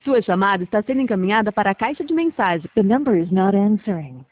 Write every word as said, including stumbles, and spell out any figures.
Sua chamada está sendo encaminhada para a caixa de mensagem. The number is not answering.